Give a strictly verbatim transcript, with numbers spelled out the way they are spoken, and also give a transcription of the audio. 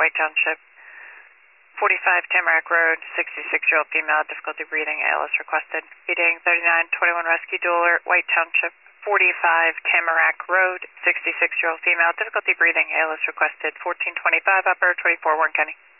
White Township. forty-five Tamarack Road, sixty-six-year-old female, difficulty breathing, A L S requested. Feeding thirty-nine twenty-one Rescue Doula, White Township. forty-five Tamarack Road, sixty-six-year-old female, difficulty breathing, A L S requested. fourteen twenty-five Upper, twenty-four Warren County.